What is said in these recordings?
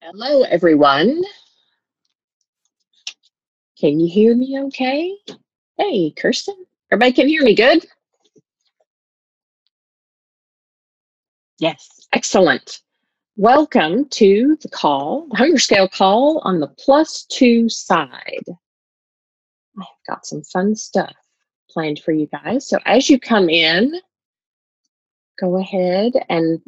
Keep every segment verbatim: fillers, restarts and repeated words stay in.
Hello, everyone. Can you hear me okay? Hey, Kirsten. Everybody can hear me good? Yes, excellent. Welcome to the call, the Hunger Scale call on the plus two side. I've got some fun stuff planned for you guys. So as you come in, go ahead and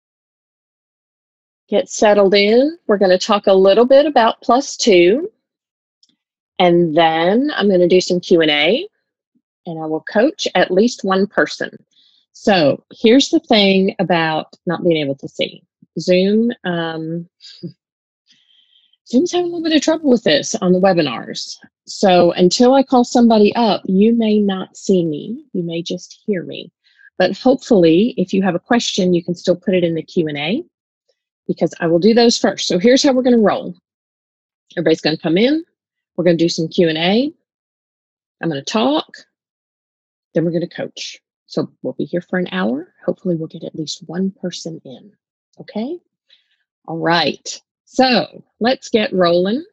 get settled in. We're going to talk a little bit about plus two, and then I'm going to do some Q and A, and I will coach at least one person. So here's the thing about not being able to see. Zoom, um, Zoom's having a little bit of trouble with this on the webinars. So until I call somebody up, you may not see me. You may just hear me. But hopefully, if you have a question, you can still put it in the Q and A because I will do those first. So here's how we're going to roll. Everybody's going to come in. We're going to do some Q and A. I'm going to talk. Then we're going to coach. So we'll be here for an hour. Hopefully we'll get at least one person in, okay? All right, so let's get rolling.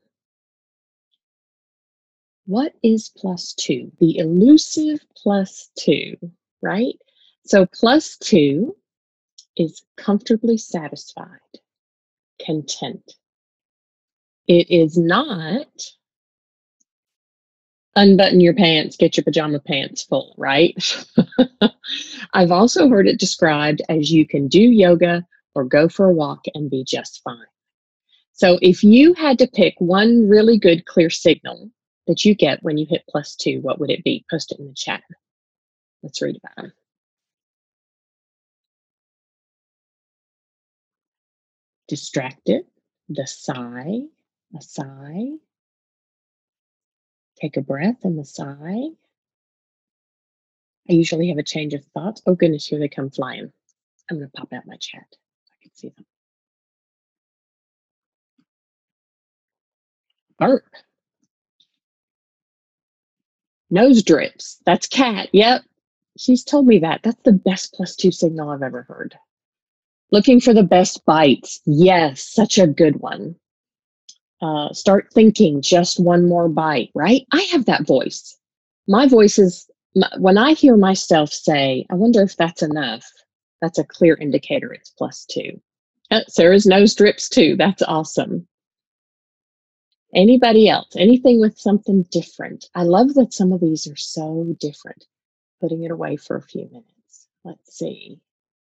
What is plus two? The elusive plus two, right? So plus two is comfortably satisfied, content. It is not unbutton your pants, get your pajama pants full, right? I've also heard it described as you can do yoga or go for a walk and be just fine. So if you had to pick one really good clear signal that you get when you hit plus two, what would it be? Post it in the chat. Let's read about them. Distracted, the sigh, a sigh. Take a breath and the sigh. I usually have a change of thoughts. Oh goodness, here they come flying. I'm going to pop out my chat so I can see them. Burp. Nose drips. That's Kat. Yep. She's told me that. That's the best plus two signal I've ever heard. Looking for the best bites. Yes, such a good one. Uh, start thinking just one more bite, right? I have that voice. My voice is, when I hear myself say, I wonder if that's enough, that's a clear indicator it's plus two. Uh, Sarah's nose drips too. That's awesome. Anybody else? Anything with something different? I love that some of these are so different. Putting it away for a few minutes. Let's see.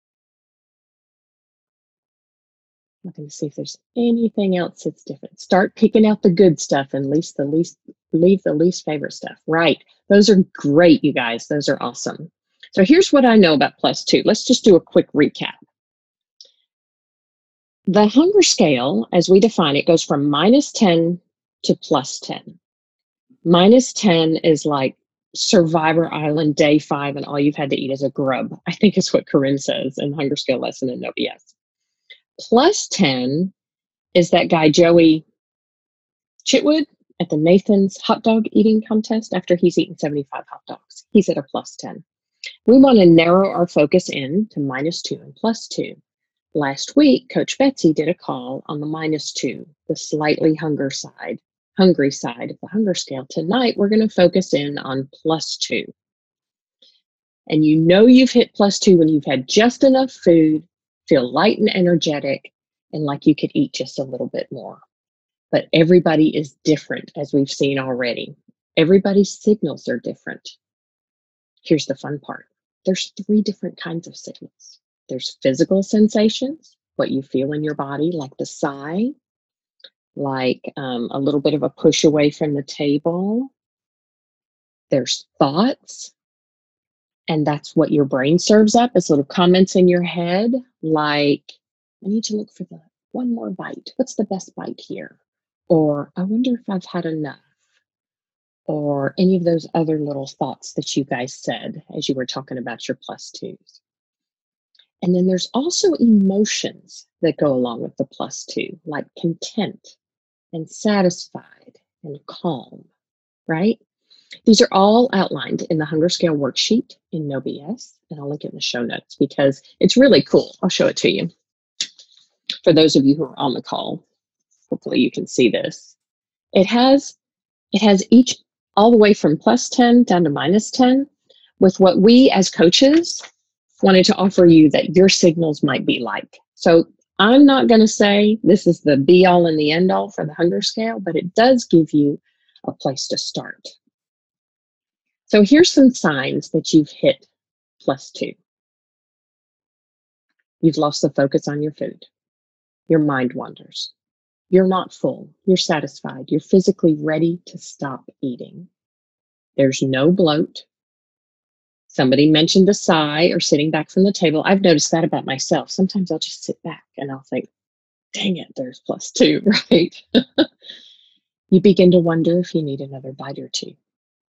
Looking to see if there's anything else that's different. Start picking out the good stuff and least the least leave the least favorite stuff. Right. Those are great, you guys. Those are awesome. So here's what I know about plus two. Let's just do a quick recap. The hunger scale, as we define it, goes from minus ten to plus ten. Minus ten is like Survivor Island day five and all you've had to eat is a grub, I think is what Corinne says in Hunger Scale lesson in No B S. Plus ten is that guy Joey Chitwood at the Nathan's hot dog eating contest after he's eaten seventy-five hot dogs. He's at a plus ten. We want to narrow our focus in to minus two and plus two. Last week, Coach Betsy did a call on the minus two, the slightly hunger side, hungry side of the hunger scale. Tonight, we're going to focus in on plus two. And you know you've hit plus two when you've had just enough food, feel light and energetic, and like you could eat just a little bit more. But everybody is different, as we've seen already. Everybody's signals are different. Here's the fun part. There's three different kinds of signals. There's physical sensations, what you feel in your body, like the sigh, like um, a little bit of a push away from the table. There's thoughts, and that's what your brain serves up as little comments in your head, like, I need to look for the one more bite. What's the best bite here? Or I wonder if I've had enough. Or any of those other little thoughts that you guys said as you were talking about your plus twos. And then there's also emotions that go along with the plus two, like content and satisfied and calm, right? These are all outlined in the Hunger Scale worksheet in No B S, and I'll link it in the show notes because it's really cool. I'll show it to you for those of you who are on the call. Hopefully you can see this. It has, it has each all the way from plus ten down to minus ten with what we as coaches wanted to offer you that your signals might be like. So I'm not going to say this is the be all and the end all for the hunger scale, but it does give you a place to start. So here's some signs that you've hit plus two. You've lost the focus on your food. Your mind wanders. You're not full. You're satisfied. You're physically ready to stop eating. There's no bloat. Somebody mentioned a sigh or sitting back from the table. I've noticed that about myself. Sometimes I'll just sit back and I'll think, dang it, there's plus two, right? You begin to wonder if you need another bite or two.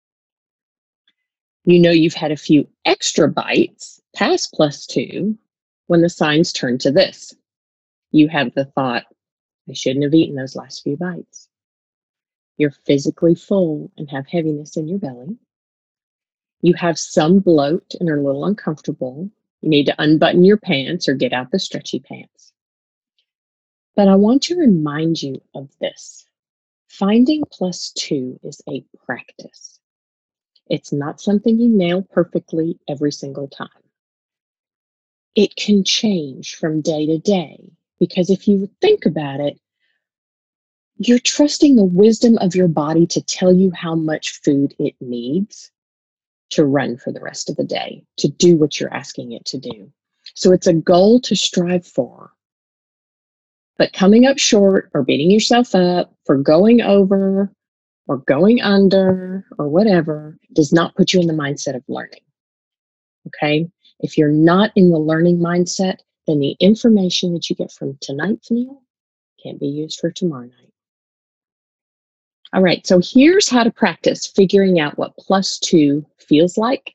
You know you've had a few extra bites past plus two when the signs turn to this. You have the thought, I shouldn't have eaten those last few bites. You're physically full and have heaviness in your belly. You have some bloat and are a little uncomfortable. You need to unbutton your pants or get out the stretchy pants. But I want to remind you of this. Finding plus two is a practice. It's not something you nail perfectly every single time. It can change from day to day because if you think about it, you're trusting the wisdom of your body to tell you how much food it needs to run for the rest of the day, to do what you're asking it to do. So it's a goal to strive for. But coming up short or beating yourself up for going over or going under or whatever does not put you in the mindset of learning. Okay? If you're not in the learning mindset, then the information that you get from tonight's meal can't be used for tomorrow night. All right, so here's how to practice figuring out what plus two feels like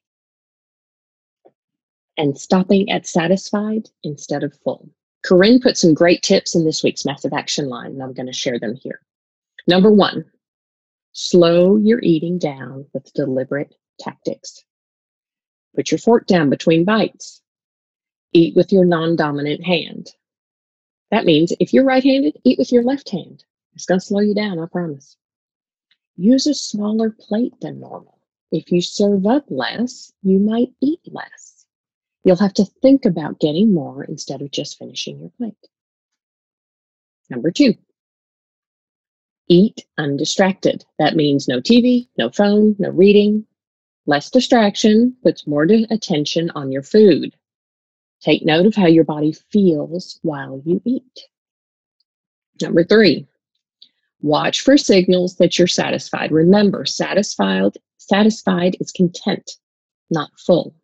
and stopping at satisfied instead of full. Corinne put some great tips in this week's Massive Action Line, and I'm going to share them here. Number one, slow your eating down with deliberate tactics. Put your fork down between bites. Eat with your non-dominant hand. That means if you're right-handed, eat with your left hand. It's going to slow you down, I promise. Use a smaller plate than normal. If you serve up less, you might eat less. You'll have to think about getting more instead of just finishing your plate. Number two, eat undistracted. That means no T V, no phone, no reading. Less distraction puts more attention on your food. Take note of how your body feels while you eat. Number three, watch for signals that you're satisfied. Remember, satisfied, satisfied is content, not full.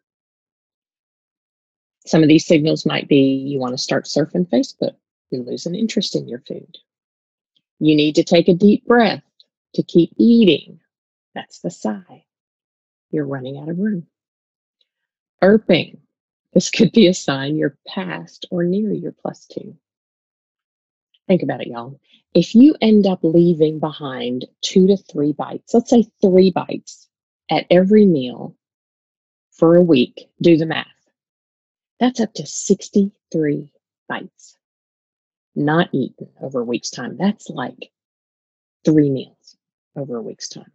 Some of these signals might be you want to start surfing Facebook. You lose an interest in your food. You need to take a deep breath to keep eating. That's the sigh. You're running out of room. Burping. This could be a sign you're past or near your plus two. Think about it, y'all. If you end up leaving behind two to three bites, let's say three bites at every meal for a week, do the math. That's up to sixty-three bites not eaten over a week's time. That's like three meals over a week's time.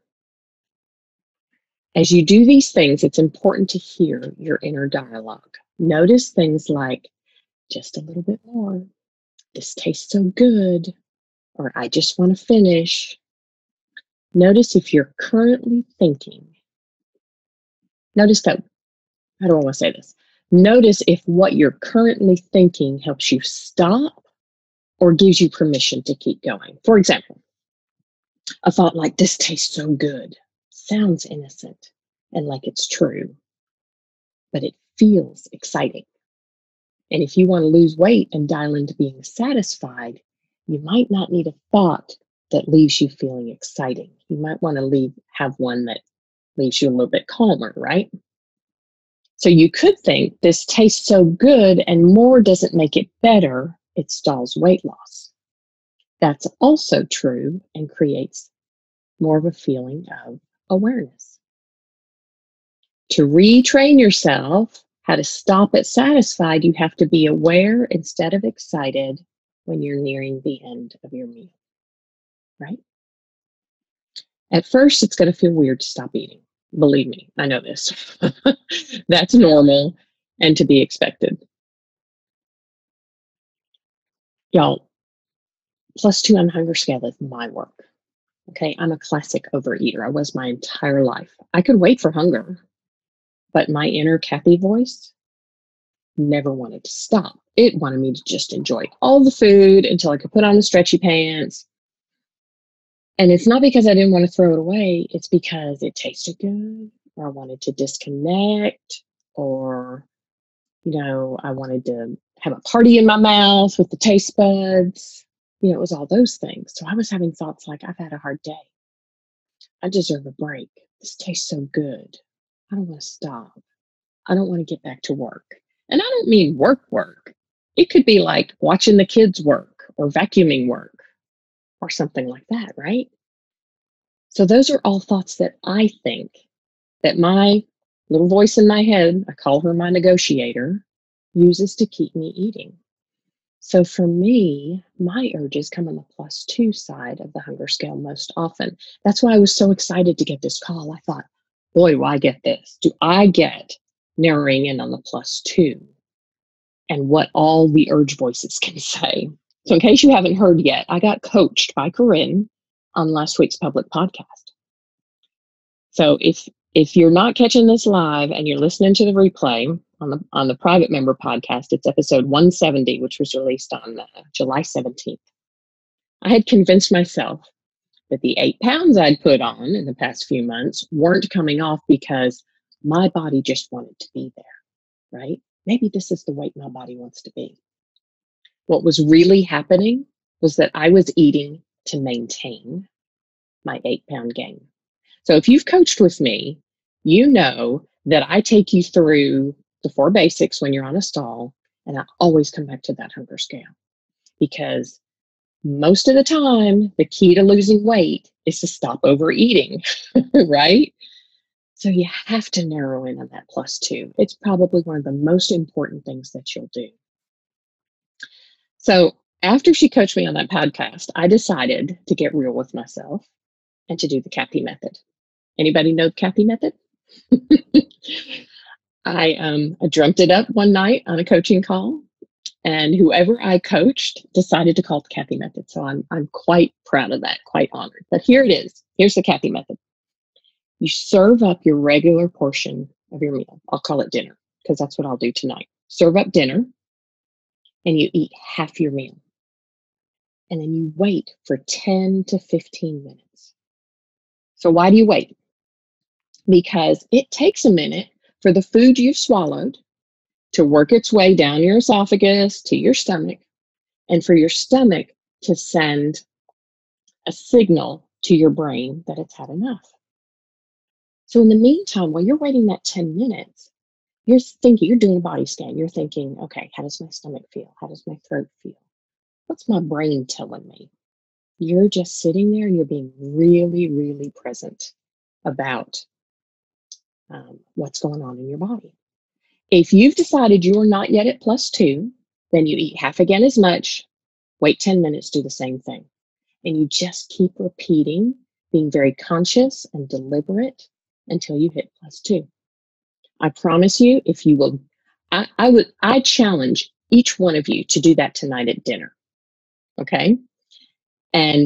As you do these things, it's important to hear your inner dialogue. Notice things like, just a little bit more. This tastes so good. Or I just want to finish. Notice if you're currently thinking. Notice that, how do I want to say this? Notice if what you're currently thinking helps you stop or gives you permission to keep going. For example, a thought like, this tastes so good, sounds innocent and like it's true, but it feels exciting. And if you want to lose weight and dial into being satisfied, you might not need a thought that leaves you feeling exciting. You might want to leave, have one that leaves you a little bit calmer, right? So you could think this tastes so good and more doesn't make it better, it stalls weight loss. That's also true and creates more of a feeling of awareness. To retrain yourself how to stop at satisfied, you have to be aware instead of excited when you're nearing the end of your meal. right? At first, it's going to feel weird to stop eating. Believe me, I know this. That's normal and to be expected. Y'all, plus two on hunger scale is my work. Okay, I'm a classic overeater. I was my entire life. I could wait for hunger, but my inner Kathy voice never wanted to stop. It wanted me to just enjoy all the food until I could put on the stretchy pants. And it's not because I didn't want to throw it away. It's because it tasted good, or I wanted to disconnect, or, you know, I wanted to have a party in my mouth with the taste buds. You know, it was all those things. So I was having thoughts like, I've had a hard day. I deserve a break. This tastes so good. I don't want to stop. I don't want to get back to work. And I don't mean work work. It could be like watching the kids work or vacuuming work or something like that, right? So those are all thoughts that I think that my little voice in my head, I call her my negotiator, uses to keep me eating. So for me, my urges come on the plus two side of the hunger scale most often. That's why I was so excited to get this call. I thought, boy, do I get this? Do I get narrowing in on the plus two and what all the urge voices can say? So in case you haven't heard yet, I got coached by Corinne on last week's public podcast. So if if you're not catching this live and you're listening to the replay on the on the private member podcast, it's episode one seventy, which was released on uh, July seventeenth. I had convinced myself that the eight pounds I'd put on in the past few months weren't coming off because my body just wanted to be there, right? Maybe this is the weight my body wants to be. What was really happening was that I was eating to maintain my eight pound gain. So if you've coached with me, you know that I take you through the four basics when you're on a stall, and I always come back to that hunger scale because most of the time, the key to losing weight is to stop overeating, right? So you have to narrow in on that plus two. It's probably one of the most important things that you'll do. So after she coached me on that podcast, I decided to get real with myself and to do the Kathy method. Anybody know the Kathy method? I um I dreamt it up one night on a coaching call, and whoever I coached decided to call it the Kathy method. So I'm I'm quite proud of that, quite honored. But here it is. Here's the Kathy method. You serve up your regular portion of your meal. I'll call it dinner because that's what I'll do tonight. Serve up dinner and you eat half your meal. And then you wait for ten to fifteen minutes. So why do you wait? Because it takes a minute for the food you've swallowed to work its way down your esophagus to your stomach, and for your stomach to send a signal to your brain that it's had enough. So in the meantime, while you're waiting that ten minutes, you're thinking, you're doing a body scan. You're thinking, okay, how does my stomach feel? How does my throat feel? What's my brain telling me? You're just sitting there and you're being really, really present about um, what's going on in your body. If you've decided you're not yet at plus two, then you eat half again as much, wait ten minutes, do the same thing. And you just keep repeating, being very conscious and deliberate until you hit plus two. I promise you, if you will, I, I would, I challenge each one of you to do that tonight at dinner. Okay. And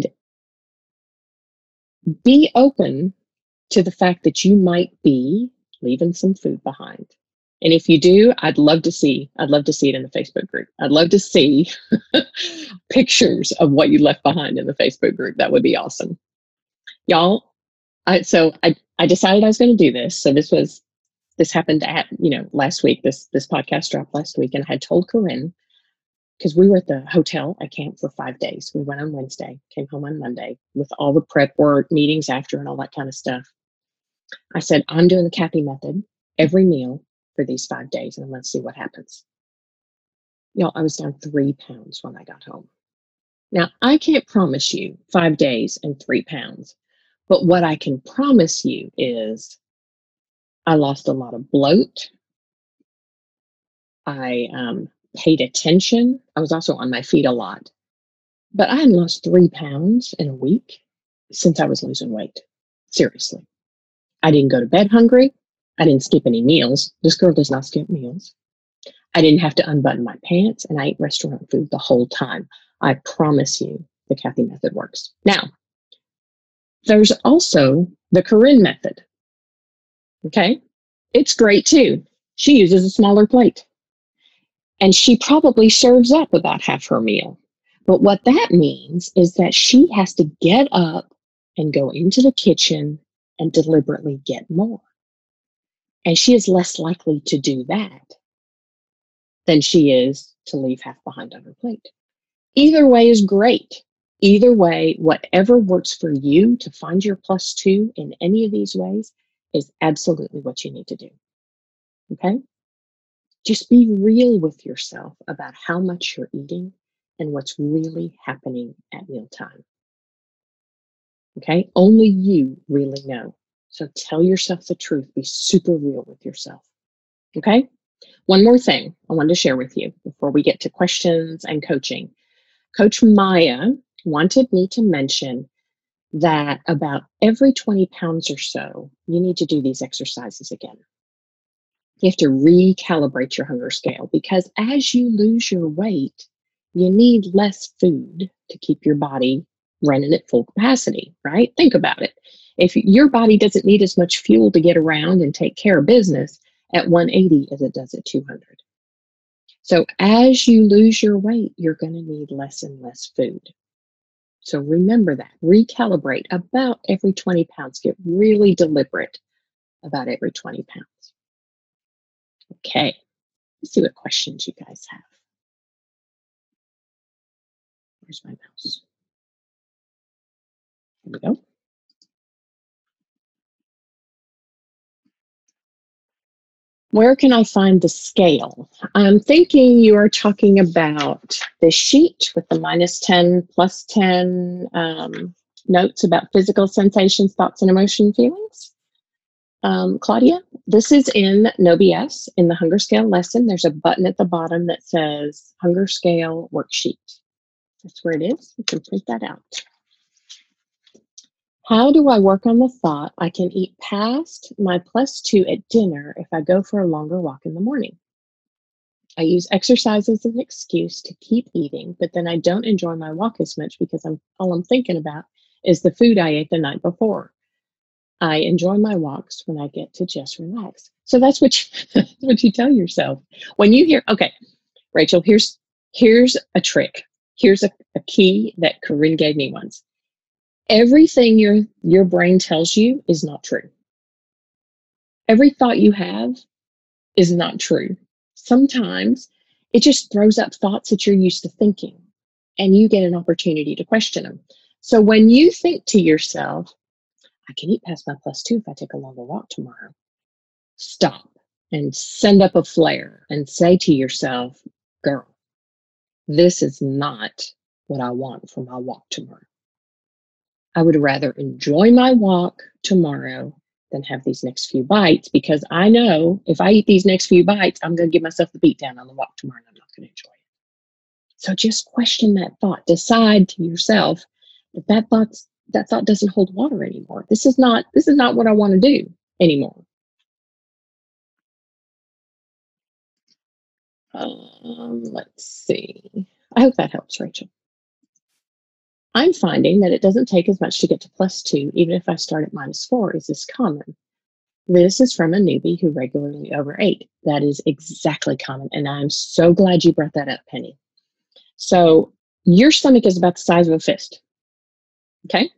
be open to the fact that you might be leaving some food behind. And if you do, I'd love to see, I'd love to see it in the Facebook group. I'd love to see pictures of what you left behind in the Facebook group. That would be awesome. Y'all, I, so I, I decided I was going to do this. So this was, this happened at, you know, last week, this, this podcast dropped last week, and I had told Corinne, because we were at the hotel at camp for five days. We went on Wednesday, came home on Monday with all the prep work, meetings after, and all that kind of stuff. I said, I'm doing the Kathy method every meal for these five days, and let's see what happens. Y'all, I was down three pounds when I got home. Now, I can't promise you five days and three pounds, but what I can promise you is I lost a lot of bloat. I um, paid attention. I was also on my feet a lot, but I hadn't lost three pounds in a week. since I was losing weight. Seriously. I didn't go to bed hungry. I didn't skip any meals. This girl does not skip meals. I didn't have to unbutton my pants, and I ate restaurant food the whole time. I promise you the Kathy method works. Now, there's also the Corinne method. Okay? It's great too. She uses a smaller plate. And she probably serves up about half her meal. But what that means is that she has to get up and go into the kitchen and deliberately get more. And she is less likely to do that than she is to leave half behind on her plate. Either way is great. Either way, whatever works for you to find your plus two in any of these ways is absolutely what you need to do. Okay? Just be real with yourself about how much you're eating and what's really happening at mealtime. Okay? Only you really know. So tell yourself the truth. Be super real with yourself. Okay? One more thing I wanted to share with you before we get to questions and coaching. Coach Maya wanted me to mention that about every twenty pounds or so, you need to do these exercises again. You have to recalibrate your hunger scale because as you lose your weight, you need less food to keep your body running at full capacity, right? Think about it. If your body doesn't need as much fuel to get around and take care of business at one eighty as it does at two hundred. So as you lose your weight, you're going to need less and less food. So remember that. Recalibrate about every twenty pounds. Get really deliberate about every twenty pounds. Okay, let's see what questions you guys have. Where's my mouse? Here we go. Where can I find the scale? I'm thinking you are talking about the sheet with the minus ten, plus ten um, notes about physical sensations, thoughts, and emotion feelings. Um, Claudia, this is in No B S in the hunger scale lesson. There's a button at the bottom that says hunger scale worksheet. That's where it is. You can print that out. How do I work on the thought I can eat past my plus two at dinner if I go for a longer walk in the morning? I use exercise as an excuse to keep eating, but then I don't enjoy my walk as much because I'm all I'm thinking about is the food I ate the night before. I enjoy my walks when I get to just relax. So that's what you, that's what you tell yourself. When you hear, okay, Rachel, here's here's a trick. Here's a, a key that Corinne gave me once. Everything your your brain tells you is not true. Every thought you have is not true. Sometimes it just throws up thoughts that you're used to thinking, and you get an opportunity to question them. So when you think to yourself, I can eat past my plus two if I take a longer walk tomorrow, stop and send up a flare and say to yourself, girl, this is not what I want for my walk tomorrow. I would rather enjoy my walk tomorrow than have these next few bites because I know if I eat these next few bites, I'm going to give myself the beat down on the walk tomorrow and I'm not going to enjoy it. So just question that thought. Decide to yourself that that thought's, that thought doesn't hold water anymore. This is not, this is not what I want to do anymore. Um, let's see. I hope that helps, Rachel. I'm finding that it doesn't take as much to get to plus two, even if I start at minus four. Is this common? This is from a newbie who regularly overate. That is exactly common. And I'm so glad you brought that up, Penny. So your stomach is about the size of a fist. Okay?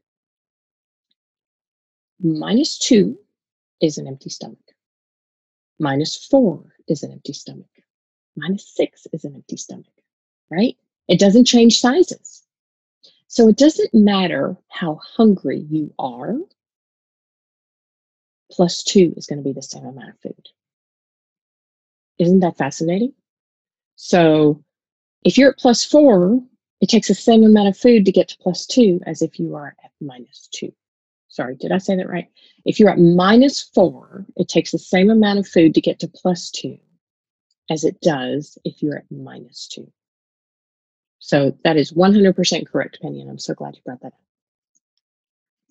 Minus two is an empty stomach. Minus four is an empty stomach. Minus six is an empty stomach, right? It doesn't change sizes. So it doesn't matter how hungry you are, plus two is going to be the same amount of food. Isn't that fascinating? So if you're at plus four, it takes the same amount of food to get to plus two as if you are at minus two. Sorry, did I say that right? If you're at minus four, it takes the same amount of food to get to plus two as it does if you're at minus two. So that is one hundred percent correct, Penny, and I'm so glad you brought that up.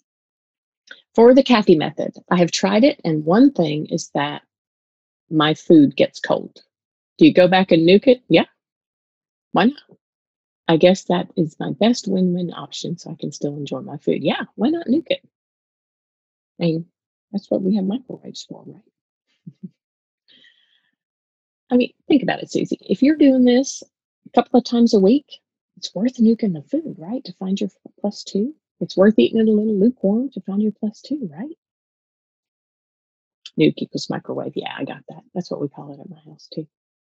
For the Kathy method, I have tried it, and one thing is that my food gets cold. Do you go back and nuke it? Yeah. Why not? I guess that is my best win-win option, so I can still enjoy my food. Yeah, why not nuke it? I mean, that's what we have microwaves for, right? I mean, think about it, Susie. If you're doing this a couple of times a week, it's worth nuking the food, right? To find your plus two. It's worth eating it a little lukewarm to find your plus two, right? Nuke equals microwave. Yeah, I got that. That's what we call it at my house, too.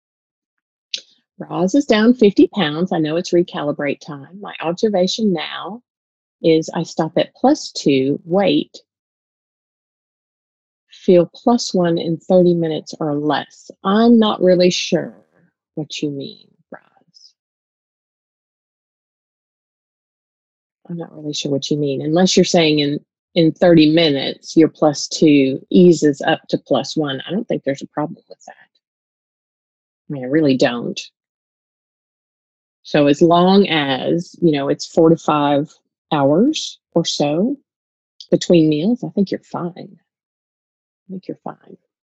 Roz is down fifty pounds. I know it's recalibrate time. My observation now is I stop at plus two, wait, feel plus one in thirty minutes or less. I'm not really sure what you mean, Roz. I'm not really sure what you mean, unless you're saying in, in thirty minutes, your plus two eases up to plus one. I don't think there's a problem with that. I mean, I really don't. So as long as, you know, it's four to five hours or so between meals, I think you're fine. I think you're fine.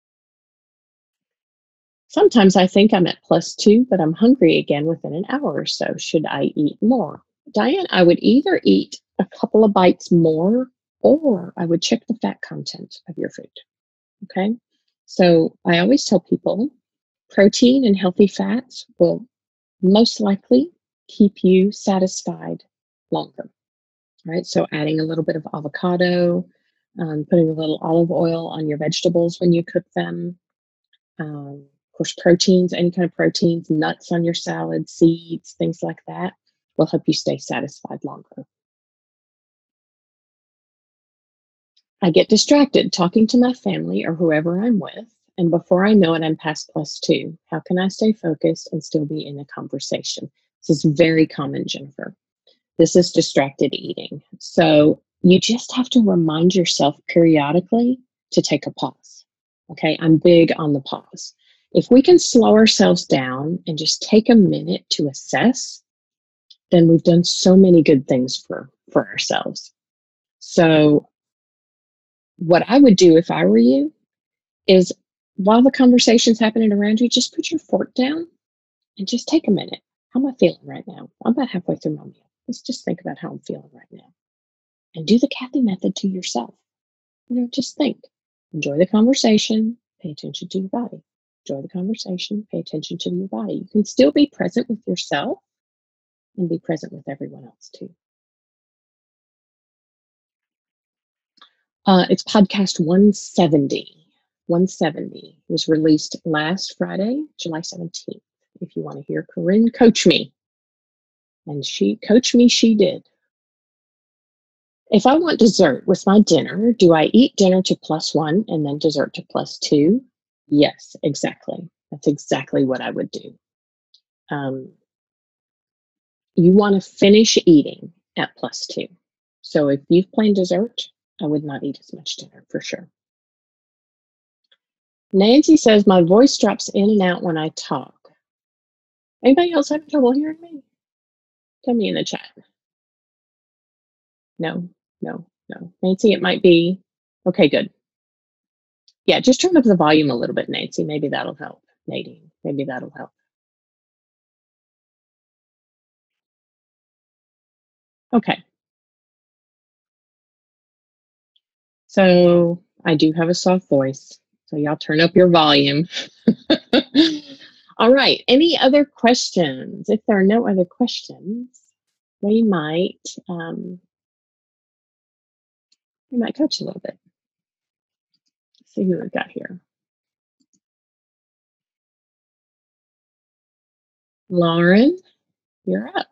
Sometimes I think I'm at plus two, but I'm hungry again within an hour or so. Should I eat more? Diane, I would either eat a couple of bites more, or I would check the fat content of your food. Okay. So I always tell people protein and healthy fats will most likely keep you satisfied longer. Right. So adding a little bit of avocado, um, putting a little olive oil on your vegetables when you cook them. Um, of course, proteins, any kind of proteins, nuts on your salad, seeds, things like that will help you stay satisfied longer. I get distracted talking to my family or whoever I'm with, and before I know it, I'm past plus two. How can I stay focused and still be in a conversation? This is very common, Jennifer. This is distracted eating. So you just have to remind yourself periodically to take a pause. Okay, I'm big on the pause. If we can slow ourselves down and just take a minute to assess, then we've done so many good things for, for ourselves. So what I would do if I were you is, while the conversation's happening around you, just put your fork down and just take a minute. How am I feeling right now? I'm about halfway through my meal. Let's just think about how I'm feeling right now. And do the Kathy method to yourself. You know, just think. Enjoy the conversation. Pay attention to your body. Enjoy the conversation. Pay attention to your body. You can still be present with yourself and be present with everyone else too. Uh, it's podcast one seventy. one seventy was released last Friday, July seventeenth. If you want to hear Corinne coach me. And she coached me, she did. If I want dessert with my dinner, do I eat dinner to plus one and then dessert to plus two? Yes, exactly. That's exactly what I would do. Um, you want to finish eating at plus two. So if you've planned dessert, I would not eat as much dinner for sure. Nancy says, my voice drops in and out when I talk. Anybody else having trouble hearing me? Tell me in the chat. No, no, no. Nancy, it might be. Okay, good. Yeah, just turn up the volume a little bit, Nancy. Maybe that'll help. Nadine, maybe that'll help. Okay. So I do have a soft voice, so y'all turn up your volume. All right, any other questions? If there are no other questions, we might um, we might coach a little bit. Let's see who we've got here. Lauren, you're up.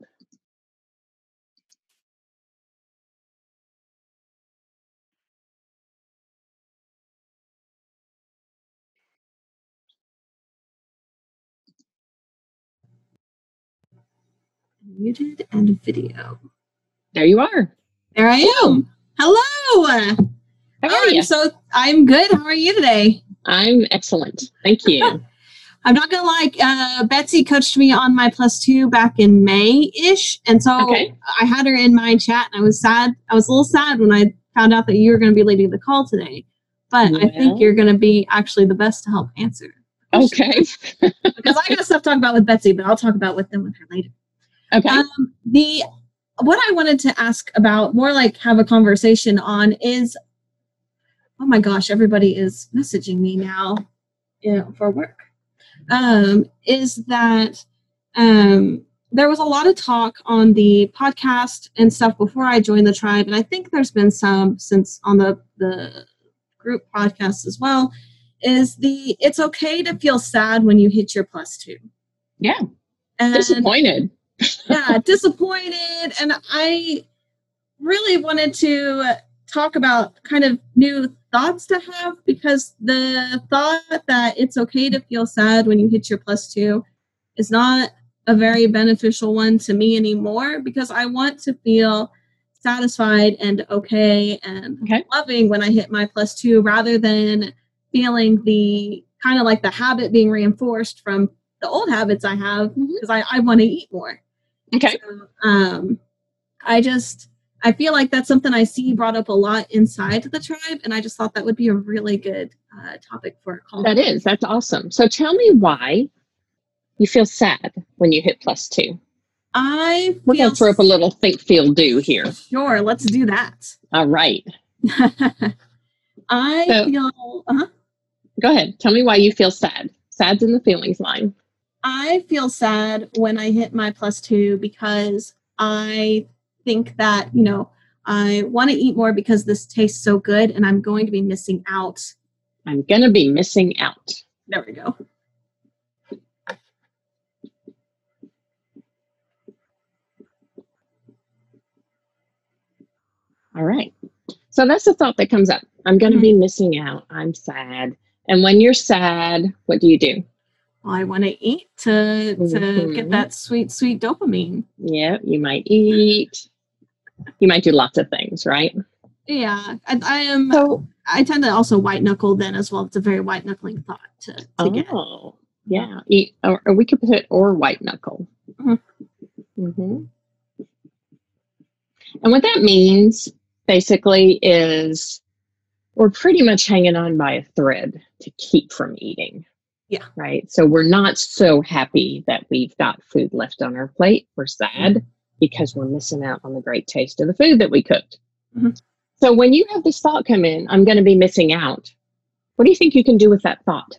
Muted and video. There you are. There I am. Hello. How are I'm you? so I'm good. How are you today? I'm excellent. Thank you. I'm not gonna lie. Uh, Betsy coached me on my plus two back in May ish, and so Okay. I had her in my chat, and I was sad. I was a little sad when I found out that you were going to be leading the call today, but well, I think you're going to be actually the best to help answer. Okay. Because I got stuff to talk about with Betsy, but I'll talk about with them with her later. Okay. Um, the what I wanted to ask about, more like have a conversation on, is, oh my gosh, everybody is messaging me now, you know, for work. Um, is that um, there was a lot of talk on the podcast and stuff before I joined the tribe, and I think there's been some since on the the group podcast as well. Is the it's okay to feel sad when you hit your plus two. Yeah. And, disappointed. yeah, disappointed. And I really wanted to talk about kind of new thoughts to have, because the thought that it's okay to feel sad when you hit your plus two is not a very beneficial one to me anymore, because I want to feel satisfied and okay and okay. loving when I hit my plus two, rather than feeling the kind of like the habit being reinforced from the old habits I have, because mm-hmm. I, I want to eat more. Okay. So, um, I just, I feel like that's something I see brought up a lot inside the tribe, and I just thought that would be a really good uh, topic for a call. That is, that's awesome. So tell me why you feel sad when you hit plus two. I We're going to throw up a little think, feel, do here. Sure, let's do that. All right. I so, feel, uh-huh. Go ahead. Tell me why you feel sad. Sad's in the feelings line. I feel sad when I hit my plus two because I think that, you know, I want to eat more because this tastes so good and I'm going to be missing out. I'm going to be missing out. There we go. All right. So that's the thought that comes up. I'm going to mm-hmm. be missing out. I'm sad. And when you're sad, what do you do? Well, I want to eat to, to mm-hmm. get that sweet, sweet dopamine. Yeah, you might eat. You might do lots of things, right? Yeah. I, I am. So, I tend to also white knuckle then as well. It's a very white knuckling thought to, to oh, get. Oh, yeah. Eat, or, or we could put or white knuckle. Mm-hmm. Mm-hmm. And what that means basically is we're pretty much hanging on by a thread to keep from eating. Yeah. Right. So we're not so happy that we've got food left on our plate. We're sad mm-hmm. because we're missing out on the great taste of the food that we cooked. Mm-hmm. So when you have this thought come in, I'm going to be missing out. What do you think you can do with that thought?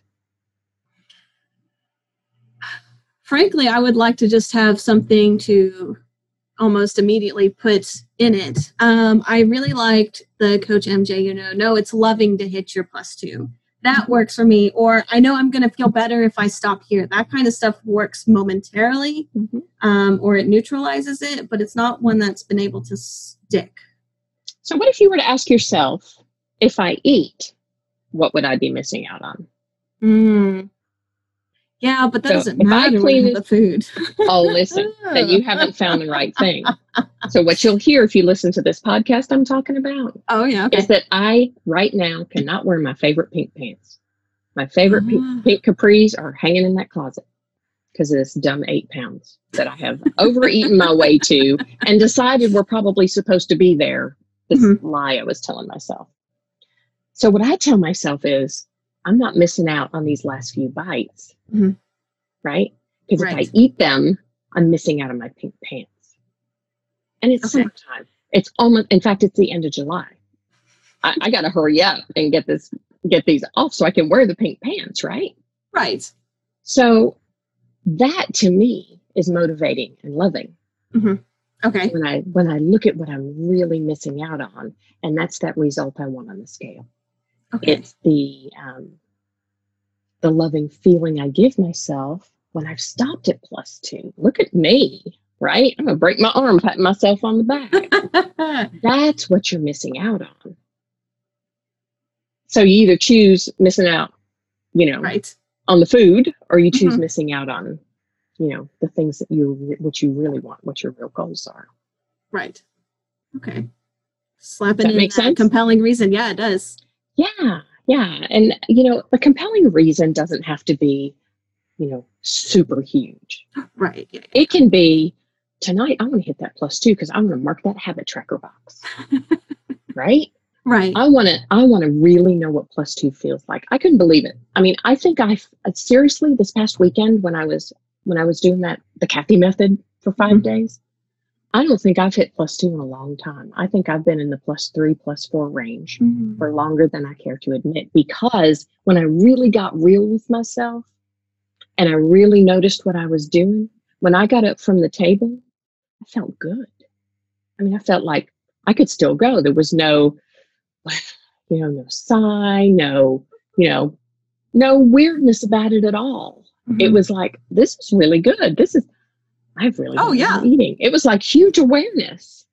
Frankly, I would like to just have something to almost immediately put in it. Um, I really liked the Coach M J, you know, no, it's loving to hit your plus two. That works for me. Or I know I'm going to feel better if I stop here. That kind of stuff works momentarily, mm-hmm. um, or it neutralizes it, but it's not one that's been able to stick. So what if you were to ask yourself, if I eat, what would I be missing out on? Mm. Yeah, but that so doesn't matter when you have the food. Oh, listen, then you haven't found the right thing. So what you'll hear if you listen to this podcast I'm talking about oh, yeah, okay. is that I, right now, cannot wear my favorite pink pants. My favorite uh. pink, pink capris are hanging in that closet because of this dumb eight pounds that I have overeaten my way to and decided we're probably supposed to be there. This mm-hmm. lie I was telling myself. So what I tell myself is, I'm not missing out on these last few bites, mm-hmm. right? Because right. if I eat them, I'm missing out on my pink pants. And it's okay. summertime. It's almost, in fact, it's the end of July. I, I got to hurry up and get this, get these off so I can wear the pink pants, right? Right. So that to me is motivating and loving. Mm-hmm. Okay. When I when I look at what I'm really missing out on, and that's that result I want on the scale. Okay. It's the um, the loving feeling I give myself when I've stopped at plus two. Look at me, right? I'm gonna break my arm patting myself on the back. That's what you're missing out on. So you either choose missing out, you know, right. on the food, or you choose mm-hmm. missing out on, you know, the things that you what you really want, what your real goals are. Right. Okay. Slapping in make that sense? Compelling reason. Yeah, it does. Yeah, yeah. And, you know, the compelling reason doesn't have to be, you know, super huge. Right. Yeah, yeah. It can be, tonight I want to hit that plus two because I'm going to mark that habit tracker box. Right? Right. I want to, I want to really know what plus two feels like. I couldn't believe it. I mean, I think I, seriously, this past weekend when I was, when I was doing that, the Kathy method for five Mhm. days, I don't think I've hit plus two in a long time. I think I've been in the plus three, plus four range Mhm. for longer than I care to admit, because when I really got real with myself and I really noticed what I was doing, when I got up from the table, I felt good. I mean, I felt like I could still go. There was no, you know, no sigh, no, you know, no weirdness about it at all. It Mhm. was like, this is really good. This is, I've really Oh, got yeah. yeah. eating. It was like huge awareness.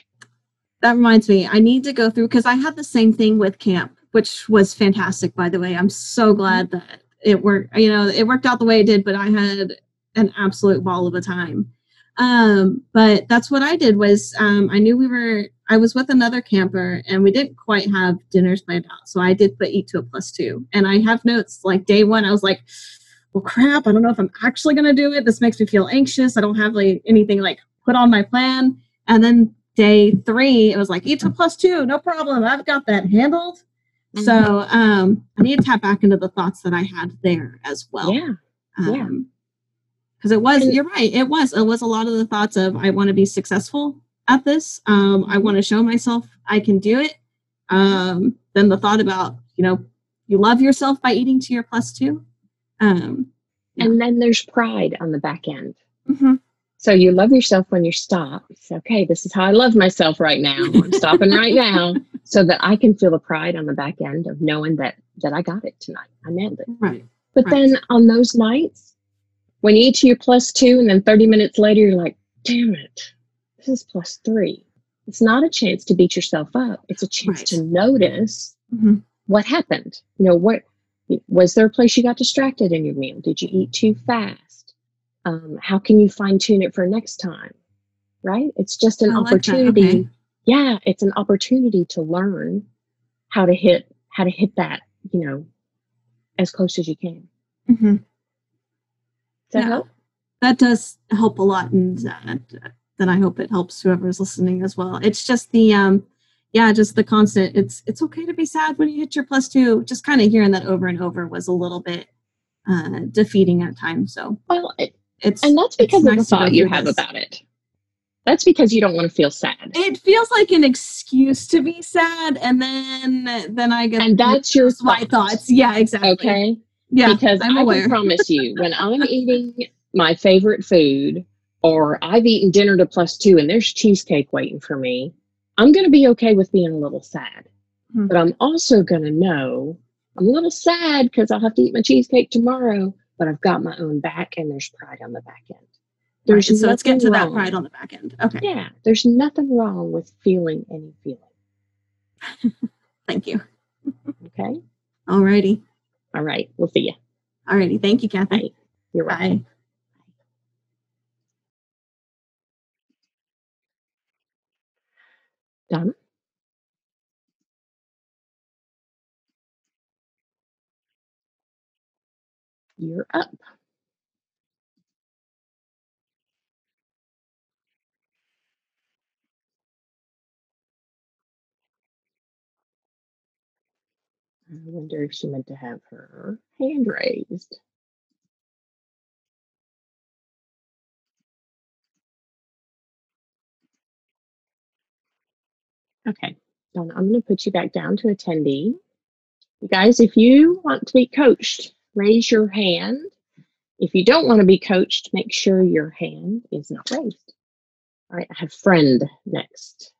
That reminds me, I need to go through, because I had the same thing with camp, which was fantastic, by the way. I'm so glad that it worked. You know, it worked out the way it did, but I had an absolute ball of a time. Um, but that's what I did was um, I knew we were, I was with another camper and we didn't quite have dinners planned out. So I did put eat to a plus two. And I have notes like day one, I was like, well, crap, I don't know if I'm actually going to do it. This makes me feel anxious. I don't have like anything like put on my plan. And then day three, it was like eat to a plus two, no problem. I've got that handled. Mm-hmm. So um, I need to tap back into the thoughts that I had there as well. Yeah. Yeah. Um, because it was, and, you're right, it was, it was a lot of the thoughts of I want to be successful at this. Um, I want to show myself I can do it. Um, then the thought about, you know, you love yourself by eating to your plus two. Um, yeah. And then there's pride on the back end. Mm-hmm. So you love yourself when you stop. It's okay. This is how I love myself right now. I'm stopping right now so that I can feel the pride on the back end of knowing that, that I got it tonight. I nailed it. Right. But right. then on those nights, when you eat to your plus two and then thirty minutes later, you're like, damn it, this is plus three. It's not a chance to beat yourself up. It's a chance right. to notice mm-hmm. what happened. You know, what was there a place you got distracted in your meal? Did you eat too fast? Um, how can you fine tune it for next time? Right? It's just an I opportunity. Like okay. Yeah, it's an opportunity to learn how to hit how to hit that, you know, as close as you can. Mm-hmm. Does that yeah, help? That does help a lot, and uh, then I hope it helps whoever's listening as well. It's just the um, yeah, just the constant. It's it's okay to be sad when you hit your plus two. Just kind of hearing that over and over was a little bit uh, defeating at times. So well, it, it's and that's because of nice the thought you have this. about it. That's because you don't want to feel sad. It feels like an excuse to be sad, and then then I get and that's your my thought. thoughts. Yeah, exactly. Okay. Yeah, because I'm I aware. can promise you, when I'm eating my favorite food, or I've eaten dinner to plus two and there's cheesecake waiting for me, I'm going to be okay with being a little sad. Mm-hmm. But I'm also going to know I'm a little sad because I'll have to eat my cheesecake tomorrow, but I've got my own back and there's pride on the back end. There's right, so let's get to wrong. that pride on the back end. Okay. Yeah, there's nothing wrong with feeling any feeling. Thank you. Okay. Alrighty. All right. We'll see you. Alrighty. Thank you, Kathy. Bye. You're welcome. Bye. Donna? You're up. I wonder if she meant to have her hand raised. Okay, Donna, I'm going to put you back down to attendee. You guys, if you want to be coached, raise your hand. If you don't want to be coached, make sure your hand is not raised. All right, I have friend next.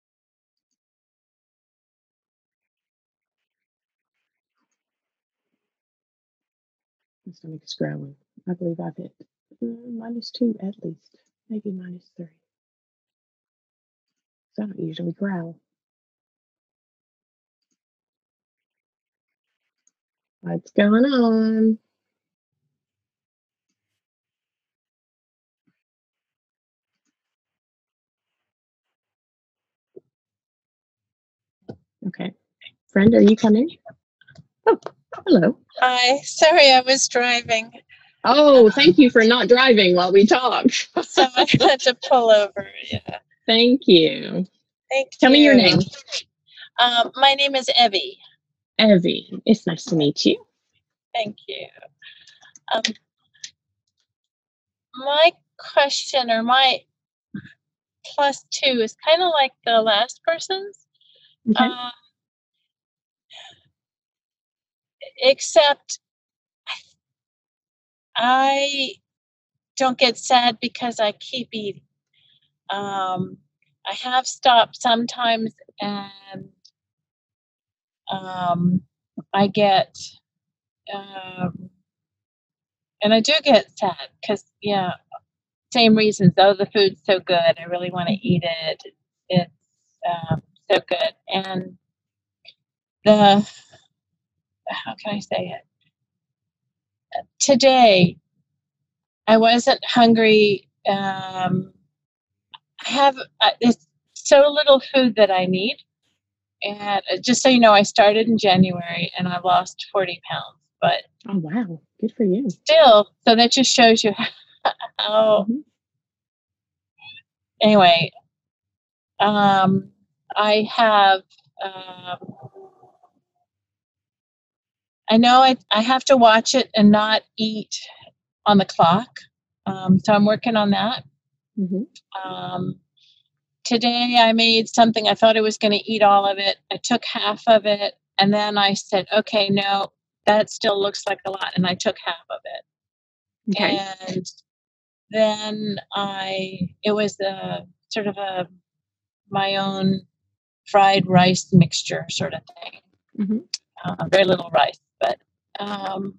My stomach is growling. I believe I've hit uh, minus two at least, maybe minus three. So I don't usually growl. What's going on? Okay. Friend, are you coming? Oh, hello. Hi. Sorry, I was driving. Oh, thank you for not driving while we talk. So I had to pull over. Yeah. Thank you. Thank Tell you. me your name. Um, my name is Evie. Evie, it's nice to meet you. Thank you. Um, my question or my plus two is kind of like the last person's, Okay. uh, except I don't get sad because I keep eating. Um, I have stopped sometimes, and um, I get, um, and I do get sad because, yeah, same reasons. Oh, the food's so good. I really want to eat it. It's um, so good. And the, how can I say it? Today, I wasn't hungry. Um, I have uh, it's so little food that I need. And uh, just so you know, I started in January and I lost forty pounds. But Oh, wow. Good for you. still, so that just shows you how, Mhm. anyway, um, I have, um, I know I, I have to watch it and not eat on the clock. Um, so I'm working on that. Mhm. Um, today I made something. I thought I was going to eat all of it. I took half of it and then I said, okay, no, that still looks like a lot. And I took half of it. Okay. And then I, it was a sort of a, my own fried rice mixture sort of thing. Mhm. Uh, very little rice, but, um,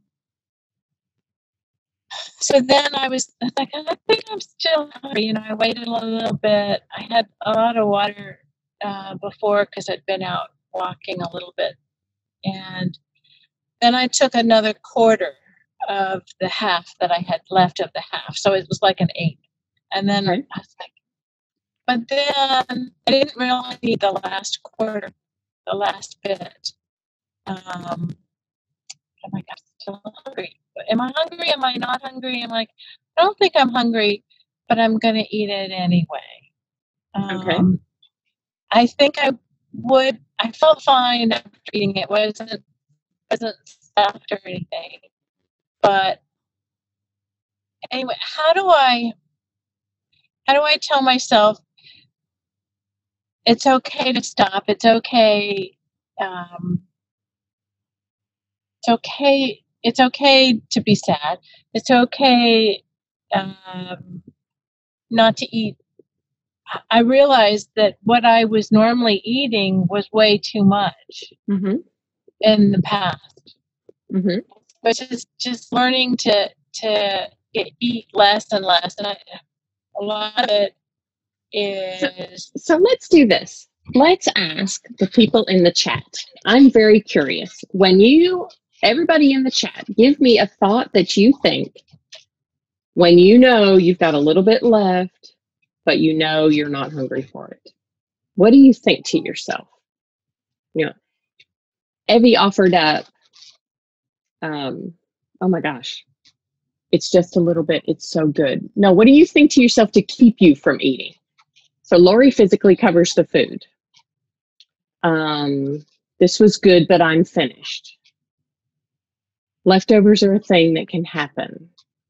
so then I was like, I think I'm still hungry. You know, I waited a little bit. I had a lot of water uh, before because I'd been out walking a little bit. And then I took another quarter of the half that I had left of the half. So it was like an eight. And then Okay. I was like, but then I didn't realize the last quarter, the last bit. Um, I'm like, I'm still hungry. Am I hungry? Am I not hungry? I'm like, I don't think I'm hungry, but I'm going to eat it anyway. Okay. Um, I think I would, I felt fine after eating it. Wasn't, wasn't stuffed or anything. But anyway, how do I, how do I tell myself it's okay to stop? It's okay. Um, it's okay. It's okay to be sad. It's okay um, not to eat. I realized that what I was normally eating was way too much Mhm. in the past. Mhm. But just just learning to to get, eat less and less, and I, a lot of it is So let's do this. Let's ask the people in the chat. I'm very curious. When you, everybody in the chat, give me a thought that you think when you know you've got a little bit left, but you know you're not hungry for it. What do you think to yourself? You know, Evie offered up, um, oh my gosh, it's just a little bit, it's so good. No, what do you think to yourself to keep you from eating? So Lori physically covers the food. Um, this was good, but I'm finished. Leftovers are a thing that can happen.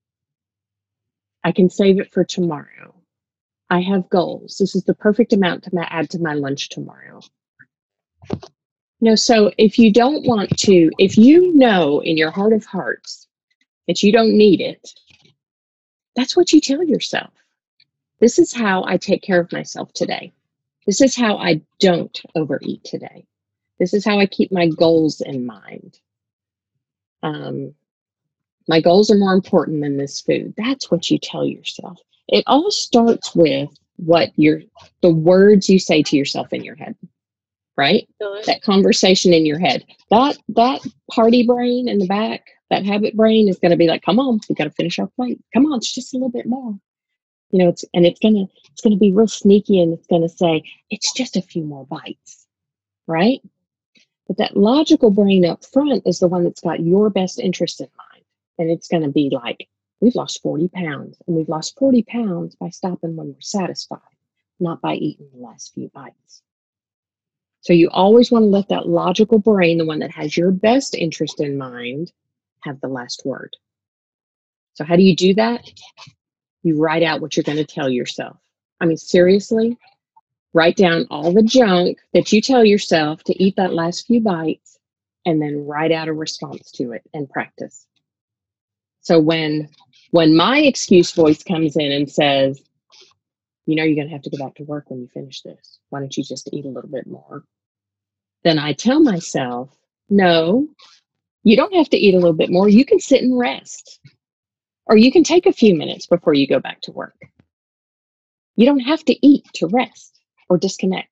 I can save it for tomorrow. I have goals. This is the perfect amount to add to my lunch tomorrow. You know, so if you don't want to, if you know in your heart of hearts that you don't need it, that's what you tell yourself. This is how I take care of myself today. This is how I don't overeat today. This is how I keep my goals in mind. Um, my goals are more important than this food. That's what you tell yourself. It all starts with what you're, the words you say to yourself in your head, right? That conversation in your head. That that party brain in the back, that habit brain is going to be like, come on, we got to finish our plate. Come on, it's just a little bit more. You know, it's and it's gonna it's gonna be real sneaky and it's gonna say, it's just a few more bites, right? But that logical brain up front is the one that's got your best interest in mind. And it's going to be like, we've lost forty pounds, and we've lost forty pounds by stopping when we're satisfied, not by eating the last few bites. So you always want to let that logical brain, the one that has your best interest in mind, have the last word. So how do you do that? You write out what you're going to tell yourself. I mean, seriously, write down all the junk that you tell yourself to eat that last few bites, and then write out a response to it and practice. So when when my excuse voice comes in and says, you know, you're going to have to go back to work when you finish this. Why don't you just eat a little bit more? Then I tell myself, no, you don't have to eat a little bit more. You can sit and rest. Or you can take a few minutes before you go back to work. You don't have to eat to rest or disconnect.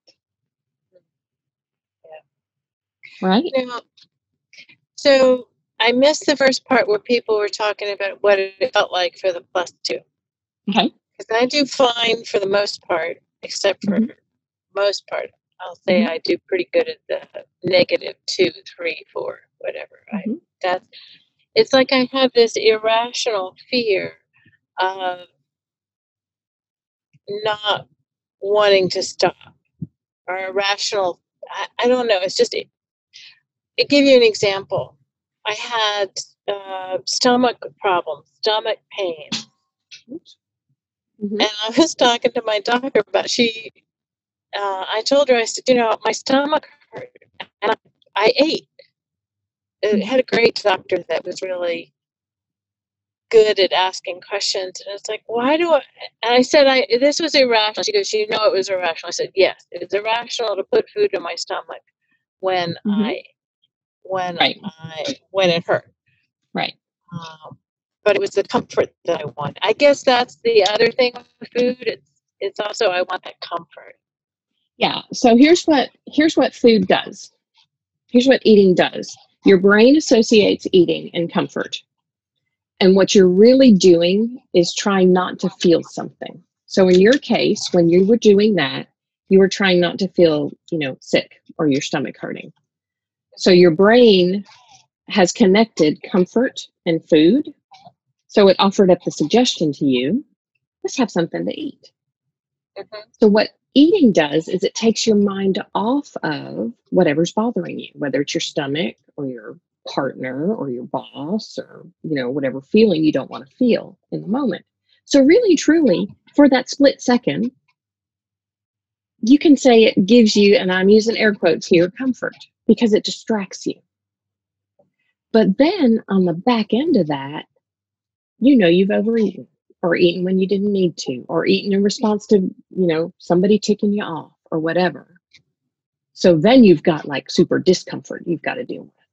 Yeah. Right? Now, so I missed the first part where people were talking about what it felt like for the plus two. Okay. Because I do fine for the most part, except for Mhm. most part. I'll say Mhm. I do pretty good at the negative two, three, four, whatever. I Mhm. that's it's like I have this irrational fear of not wanting to stop, or irrational. I, I don't know. It's just it, it give you an example. I had uh, stomach problems, stomach pain, Oops. Mhm. and I was talking to my doctor about she. Uh, I told her, I said, you know, my stomach hurt, and I, I ate. It Mhm. had a great doctor that was really good at asking questions, and it's like, why do I? And I said, I this was irrational. She goes, you know, it was irrational. I said, yes, it was irrational to put food in my stomach when Mhm. I when Right. I when it hurt. Right. Um, but it was the comfort that I want. I guess that's the other thing with food. It's it's also I want that comfort. Yeah. So here's what here's what food does. Here's what eating does. Your brain associates eating and comfort. And what you're really doing is trying not to feel something. So in your case, when you were doing that, you were trying not to feel, you know, sick or your stomach hurting. So your brain has connected comfort and food. So it offered up the suggestion to you, let's have something to eat. Mm-hmm. So what eating does is it takes your mind off of whatever's bothering you, whether it's your stomach or your partner or your boss or, you know, whatever feeling you don't want to feel in the moment. So really, truly, for that split second, you can say it gives you, and I'm using air quotes here, comfort, because it distracts you. But then on the back end of that, you know you've overeaten or eaten when you didn't need to or eaten in response to, you know, somebody ticking you off or whatever. So then you've got like super discomfort you've got to deal with.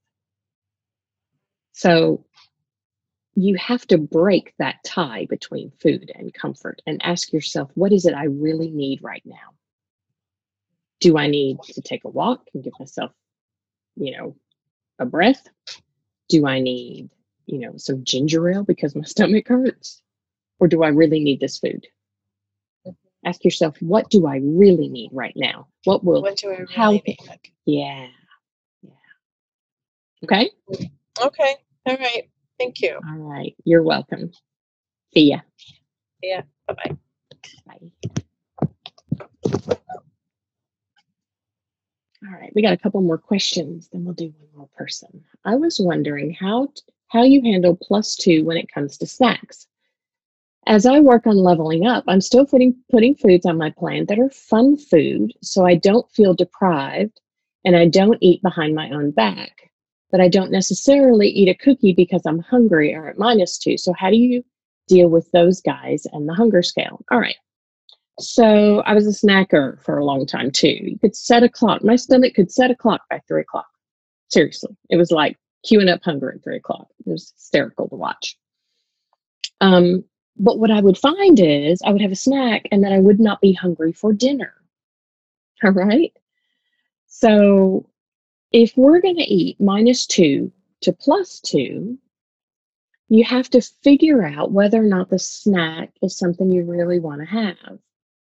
So you have to break that tie between food and comfort and ask yourself, what is it I really need right now? Do I need to take a walk and give myself, you know, a breath? Do I need, you know, some ginger ale because my stomach hurts? Or do I really need this food? Ask yourself, what do I really need right now? What will, What do I really how, need? yeah, yeah. Okay? Okay. All right. Thank you. All right. You're welcome. See ya. Yeah. Bye-bye. Bye. All right. We got a couple more questions, then we'll do one more person. I was wondering how, how you handle plus two when it comes to snacks. As I work on leveling up, I'm still putting, putting foods on my plan that are fun food so I don't feel deprived and I don't eat behind my own back. But I don't necessarily eat a cookie because I'm hungry or at minus two. So how do you deal with those guys and the hunger scale? All right. So I was a snacker for a long time too. You could set a clock. My stomach could set a clock by three o'clock. Seriously. It was like queuing up hunger at three o'clock. It was hysterical to watch. Um, but what I would find is I would have a snack and then I would not be hungry for dinner. All right. So if we're going to eat minus two to plus two, you have to figure out whether or not the snack is something you really want to have.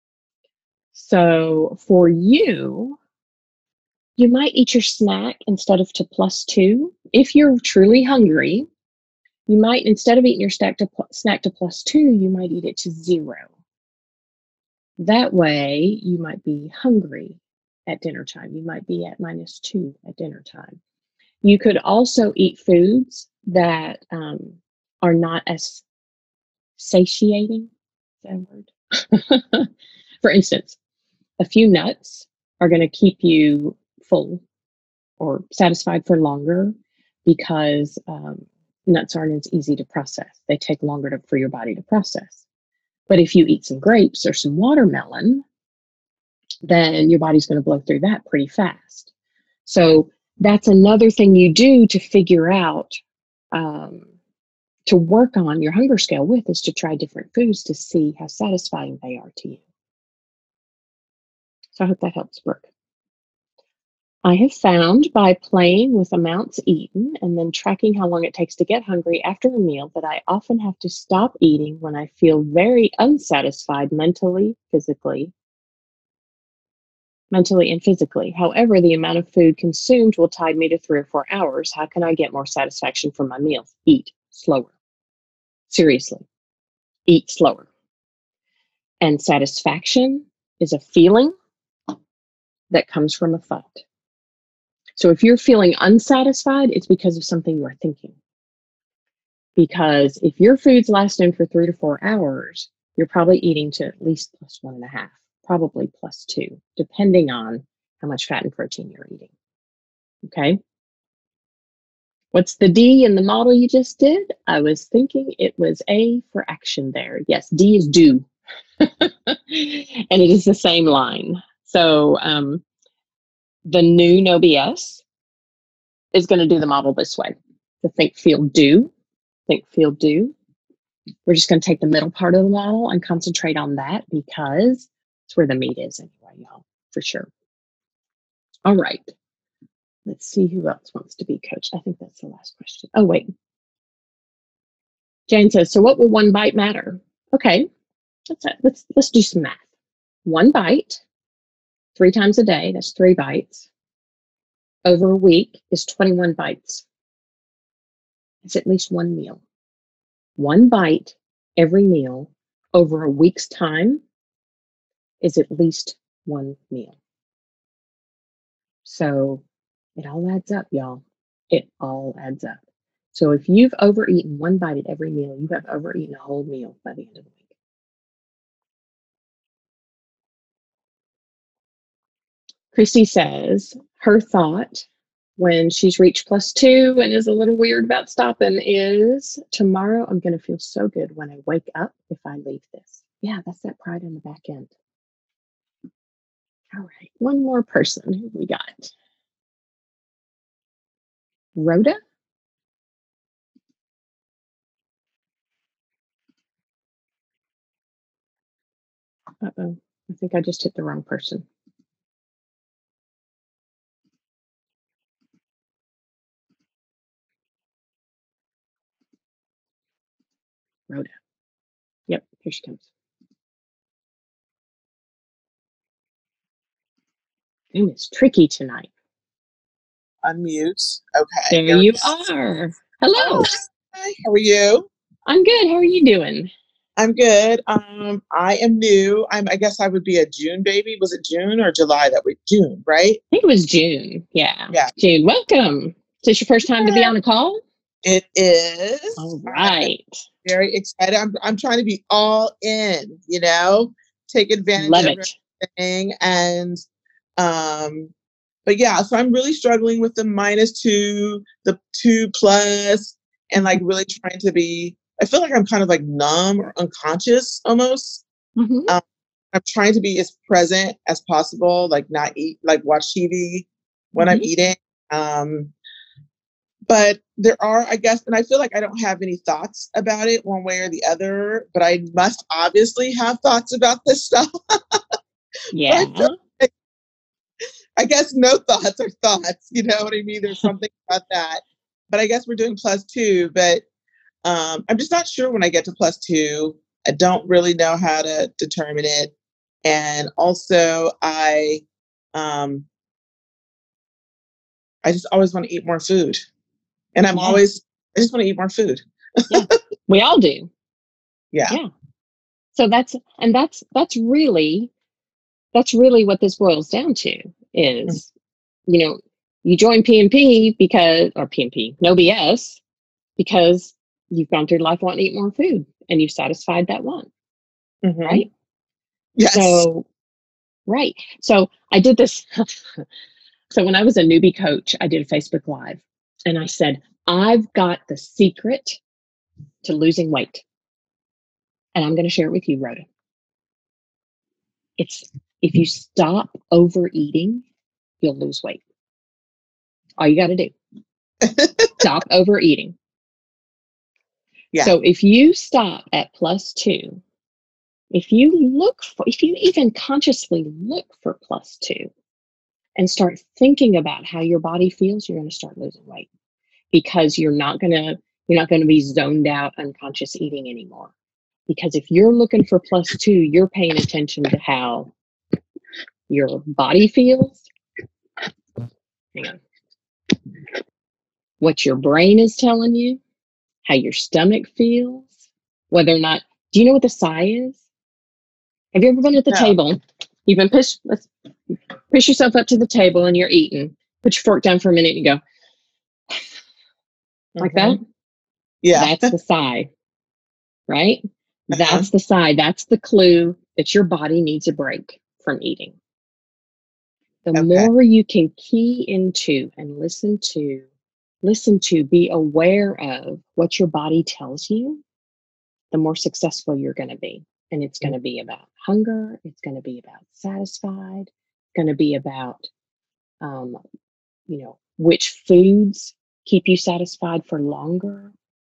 So for you, you might eat your snack instead of to plus two. If you're truly hungry, you might, instead of eating your snack to, pl- snack to plus two, you might eat it to zero. That way, you might be hungry at dinner time. You might be at minus two at dinner time. You could also eat foods that um, are not as satiating. Is that a word? For instance, a few nuts are going to keep you full or satisfied for longer because um, nuts aren't as easy to process. They take longer to, for your body to process. But if you eat some grapes or some watermelon, then your body's going to blow through that pretty fast. So that's another thing you do to figure out, um, to work on your hunger scale with, is to try different foods to see how satisfying they are to you. So I hope that helps, Brooke. I have found by playing with amounts eaten and then tracking how long it takes to get hungry after a meal that I often have to stop eating when I feel very unsatisfied mentally, physically, mentally and physically. However, the amount of food consumed will tide me to three or four hours. How can I get more satisfaction from my meals? Eat slower. Seriously, eat slower. And satisfaction is a feeling that comes from a thought. So if you're feeling unsatisfied, it's because of something you are thinking. Because if your food's lasting for three to four hours, you're probably eating to at least plus one and a half, probably plus two, depending on how much fat and protein you're eating. Okay. What's the D in the model you just did? I was thinking it was A for action there. Yes, D is do. And it is the same line. So um, the new no B S is going to do the model this way. The think, feel, do. Think, feel, do. We're just going to take the middle part of the model and concentrate on that because it's where the meat is anyway, y'all, for sure. All right. Let's see who else wants to be coached. I think that's the last question. Oh, wait. Jane says, so what will one bite matter? Okay, let's, let's, let's do some math. One bite, three times a day, that's three bites. Over a week is twenty-one bites. It's at least one meal. One bite every meal over a week's time is at least one meal. So it all adds up, y'all. It all adds up. So if you've overeaten one bite at every meal, you have overeaten a whole meal by the end of the week. Christy says her thought when she's reached plus two and is a little weird about stopping is, tomorrow I'm going to feel so good when I wake up if I leave this. Yeah, that's that pride in the back end. All right, one more person. Who we got? Rhoda? Uh-oh, I think I just hit the wrong person. Rhoda. Yep, here she comes. Zoom is tricky tonight. Unmute. Okay. There There we you go. are. Hello. Hi, how are you? I'm good. How are you doing? I'm good. Um, I am new. I'm. I guess I would be a June baby. Was it June or July that week? June, right? I think it was June. Yeah. Yeah. June. Welcome. Is this your first time to be on a call? It is. All I'm right. very excited. I'm. I'm trying to be all in. You know, take advantage Love of it. everything. And, um, but yeah. So I'm really struggling with the minus two, the two plus, and like really trying to be. I feel like I'm kind of like numb or unconscious almost. Mm-hmm. Um, I'm trying to be as present as possible, like not eat, like watch T V when Mm-hmm. I'm eating. Um, but there are, I guess, and I feel like I don't have any thoughts about it one way or the other, but I must obviously have thoughts about this stuff. Yeah. I, like, I guess no thoughts are thoughts, you know what I mean? There's something about that. But I guess we're doing plus two, but Um, I'm just not sure when I get to plus two. I don't really know how to determine it. And also I um I just always want to eat more food. And I'm Yeah. always I just want to eat more food. Yeah. We all do. Yeah. Yeah. So that's, and that's, that's really, that's really what this boils down to is, you know, you join P and P because, or P and P, no B S, because you've gone through life wanting to eat more food and you've satisfied that want, Mhm. right? Yes. So, right. So I did this. So when I was a newbie coach, I did a Facebook Live and I said, I've got the secret to losing weight. And I'm going to share it with you, Rhoda. It's if you stop overeating, you'll lose weight. All you got to do, stop overeating. Yeah. So if you stop at plus two, if you look for, if you even consciously look for plus two and start thinking about how your body feels, you're going to start losing weight because you're not going to, you're not going to be zoned out unconscious eating anymore. Because if you're looking for plus two, you're paying attention to how your body feels. Hang on. What your brain is telling you, how your stomach feels, whether or not, do you know what the sigh is? Have you ever been at the No. table? You've been pushed, let's push yourself up to the table and you're eating. Put your fork down for a minute and go, like Mhm. that? Yeah. That's the sigh, right? Uh-huh. That's the sigh. That's the clue that your body needs a break from eating. The Okay. more you can key into and listen to, listen to, be aware of what your body tells you, the more successful you're going to be. And it's going to be about hunger. It's going to be about satisfied. It's going to be about, um, you know, which foods keep you satisfied for longer.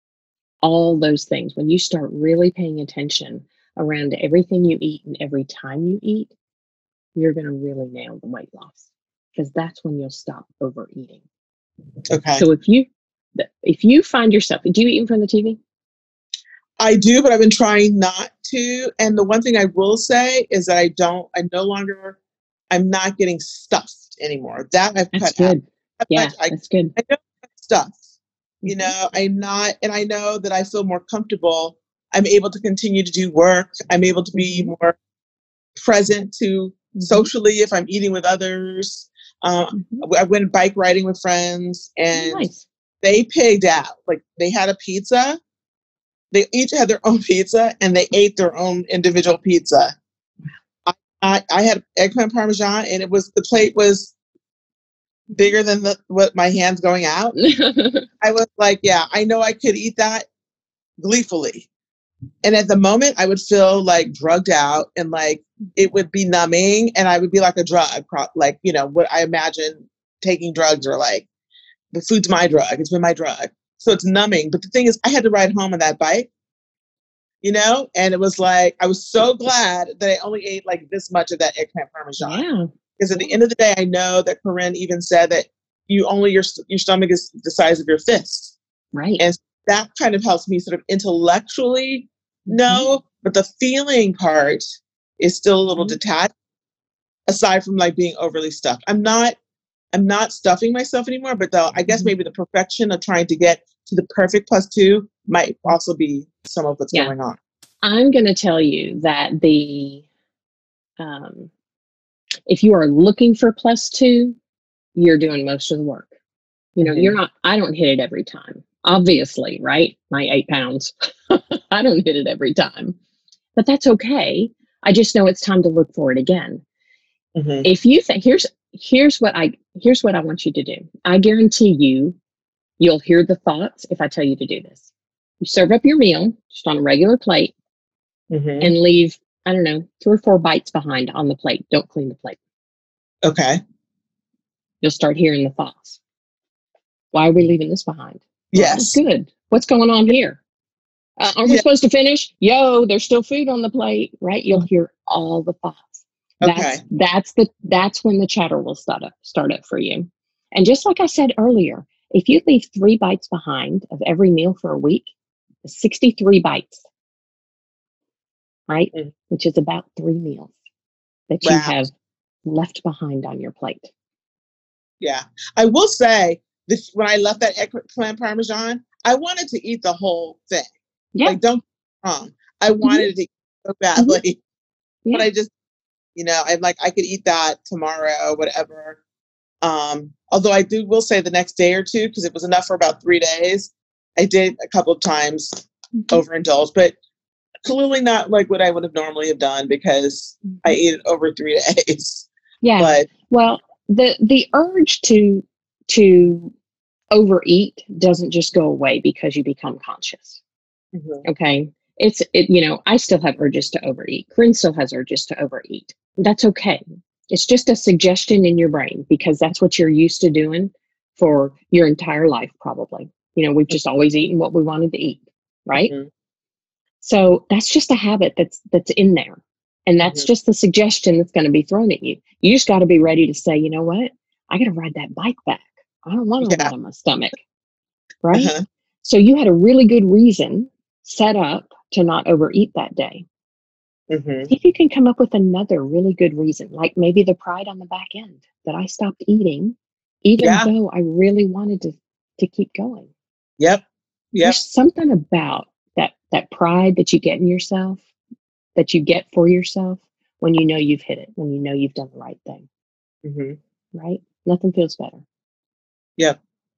All those things. When you start really paying attention around everything you eat and every time you eat, you're going to really nail the weight loss because that's when you'll stop overeating. Okay. So if you, if you find yourself, do you eat in front of the T V? I do, but I've been trying not to. And the one thing I will say is that I don't, I no longer, I'm not getting stuffed anymore. That I've That's cut out. good. That Yeah, much I, that's good. I don't get stuffed. You Mhm. know, I'm not, and I know that I feel more comfortable. I'm able to continue to do work. I'm able to be Mhm. more present to Mhm. socially if I'm eating with others. Um, Mhm. I went bike riding with friends Oh, and nice. they pigged out. Like they had a pizza. They each had their own pizza and they ate their own individual pizza. I, I, I had eggplant parmesan and it was, the plate was bigger than the, what my hand's going out. I was like, yeah, I know I could eat that gleefully. And at the moment I would feel like drugged out and like it would be numbing and I would be like a drug, like, you know, what I imagine taking drugs are like. The food's my drug. It's been my drug. So it's numbing. But the thing is, I had to ride home on that bike, you know? And it was like, I was so glad that I only ate like this much of that eggplant parmesan. Yeah. Because at the end of the day, I know that Corinne even said that you only, your, your stomach is the size of your fist. Right. And that kind of helps me sort of intellectually Mhm. know, but the feeling part is still a little Mhm. detached, aside from like being overly stuffed. I'm not I'm not stuffing myself anymore, but though I guess Mhm. maybe the perfection of trying to get to the perfect plus two might also be some of what's Yeah. going on. I'm going to tell you that the, um, if you are looking for plus two, you're doing most of the work. You know, Mhm. you're not, I don't hit it every time, obviously, right? My eight pounds. I don't hit it every time, but that's okay. I just know it's time to look for it again. Mhm. If you think, here's, here's what I, here's what I want you to do. I guarantee you, you'll hear the thoughts if I tell you to do this. You serve up your meal just on a regular plate Mhm. and leave, I don't know, three or four bites behind on the plate. Don't clean the plate. Okay. You'll start hearing the thoughts. Why are we leaving this behind? Well, that was Yes. good. What's going on here? Uh, aren't we Yeah. supposed to finish? Yo, there's still food on the plate, right? You'll hear all the thoughts. That's Okay. that's the that's when the chatter will start up start up for you. And just like I said earlier, if you leave three bites behind of every meal for a week, sixty-three bites, right? Mhm. Which is about three meals that you Wow. have left behind on your plate. Yeah. I will say this, when I left that eggplant parmesan, I wanted to eat the whole thing. Yeah. Like, don't get me wrong. I wanted to eat so badly, Yeah. but I just You know, I'm like, I could eat that tomorrow, whatever. Um, although I do will say the next day or two, because it was enough for about three days, I did a couple of times Mhm. overindulge, but clearly not like what I would have normally have done because I ate it over three days. Yeah. But Well, the the urge to to overeat doesn't just go away because you become conscious. mhm, Okay. It's it, you know, I still have urges to overeat. Corinne still has urges to overeat. That's okay. It's just a suggestion in your brain because that's what you're used to doing for your entire life, probably. You know, we've just always eaten what we wanted to eat, right? mhm, So that's just a habit that's that's in there. And that's mhm. just the suggestion that's going to be thrown at you. You just got to be ready to say, you know what? I got to ride that bike back. I don't want all Yeah. that on my stomach. Right? Uh-huh. So you had a really good reason set up to not overeat that day. Mhm. See if you can come up with another really good reason, like maybe the pride on the back end that I stopped eating, even Yeah. though I really wanted to, to keep going. Yep. Yep. There's something about that that pride that you get in yourself, that you get for yourself when you know you've hit it, when you know you've done the right thing, Mhm. right? Nothing feels better. Yep.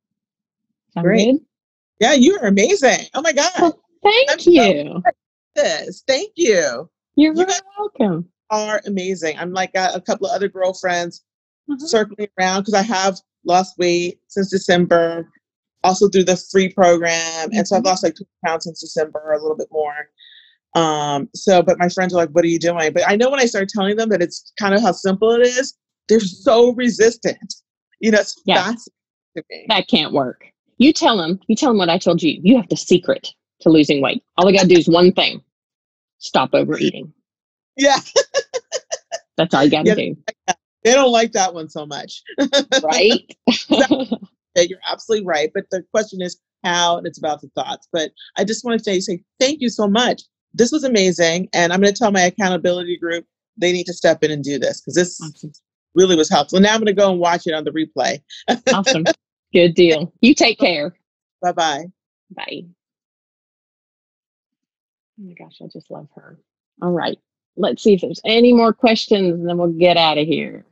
Sound Great. good? Yeah, you are amazing. Oh my God. Well, I'm thank so you. this. Thank you. You're You very guys welcome. are amazing. I'm like got a couple of other girlfriends Uh-huh. circling around because I have lost weight since December, also through the free program. And so I've Mhm. lost like two pounds since December, a little bit more. Um, so, but my friends are like, what are you doing? But I know when I start telling them that it's kind of how simple it is, they're so resistant. You know, it's Yeah. fascinating to me. That can't work. You tell them, you tell them what I told you. You have the secret to losing weight. All I got to do is one thing: stop overeating. Yeah. That's all you got to Yeah. do. They don't like that one so much. Right? You're absolutely right. But the question is how, and it's about the thoughts. But I just want to say, say thank you so much. This was amazing. And I'm going to tell my accountability group they need to step in and do this because this Awesome. really was helpful. Now I'm going to go and watch it on the replay. Awesome. Good deal. You take care. Bye bye. Bye. Oh my gosh, I just love her. All right. Let's see if there's any more questions and then we'll get out of here.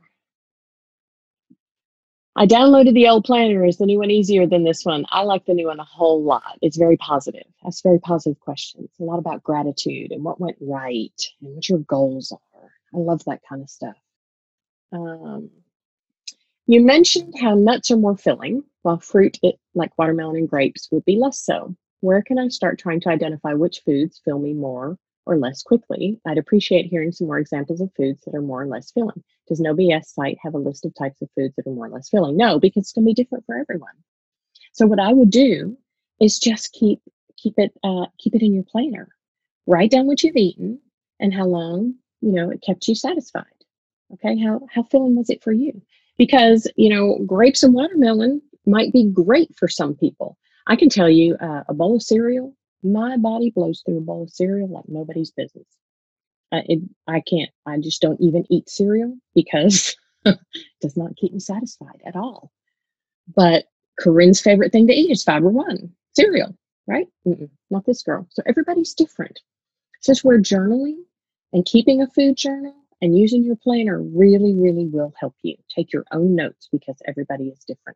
I downloaded the old planner. Is the new one easier than this one? I like the new one a whole lot. It's very positive. That's very positive questions. A lot about gratitude and what went right and what your goals are. I love that kind of stuff. Um, you mentioned how nuts are more filling, while fruit, it, like watermelon and grapes, would be less so. Where can I start trying to identify which foods fill me more or less quickly? I'd appreciate hearing some more examples of foods that are more or less filling. Does No B S site have a list of types of foods that are more or less filling? No, because it's going to be different for everyone. So what I would do is just keep keep it uh, keep it in your planner. Write down what you've eaten and how long you know it kept you satisfied. Okay, how how filling was it for you? Because you know grapes and watermelon might be great for some people. I can tell you uh, a bowl of cereal. My body blows through a bowl of cereal like nobody's business. Uh, it, I can't. I just don't even eat cereal because it does not keep me satisfied at all. But Corinne's favorite thing to eat is fiber one cereal, right? Mm-mm, not this girl. So everybody's different. Since we're journaling and keeping a food journal and using your planner really, really will help you take your own notes because everybody is different.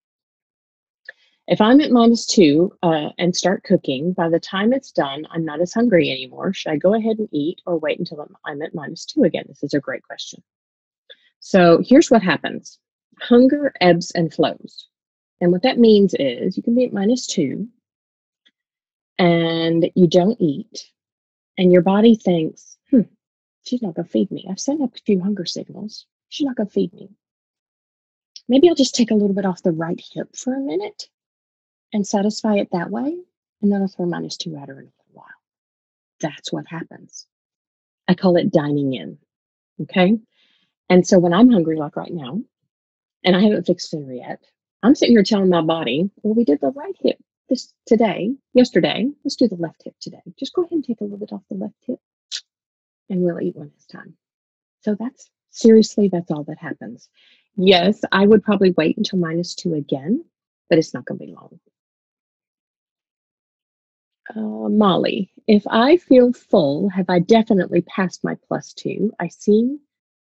If I'm at minus two uh, and start cooking, by the time it's done, I'm not as hungry anymore. Should I go ahead and eat or wait until I'm, I'm at minus two again? This is a great question. So here's what happens. Hunger ebbs and flows. And what that means is you can be at minus two and you don't eat, and your body thinks, hmm, she's not going to feed me. I've sent up a few hunger signals. She's not going to feed me. Maybe I'll just take a little bit off the right hip for a minute and satisfy it that way. And then I'll throw minus two at her in a little while. That's what happens. I call it dining in. Okay. And so when I'm hungry, like right now, and I haven't fixed dinner yet, I'm sitting here telling my body, well, we did the right hip this today, yesterday. Let's do the left hip today. Just go ahead and take a little bit off the left hip and we'll eat one this time. So that's seriously, that's all that happens. Yes, I would probably wait until minus two again, but it's not going to be long. Uh, Molly, if I feel full, have I definitely passed my plus two? I seem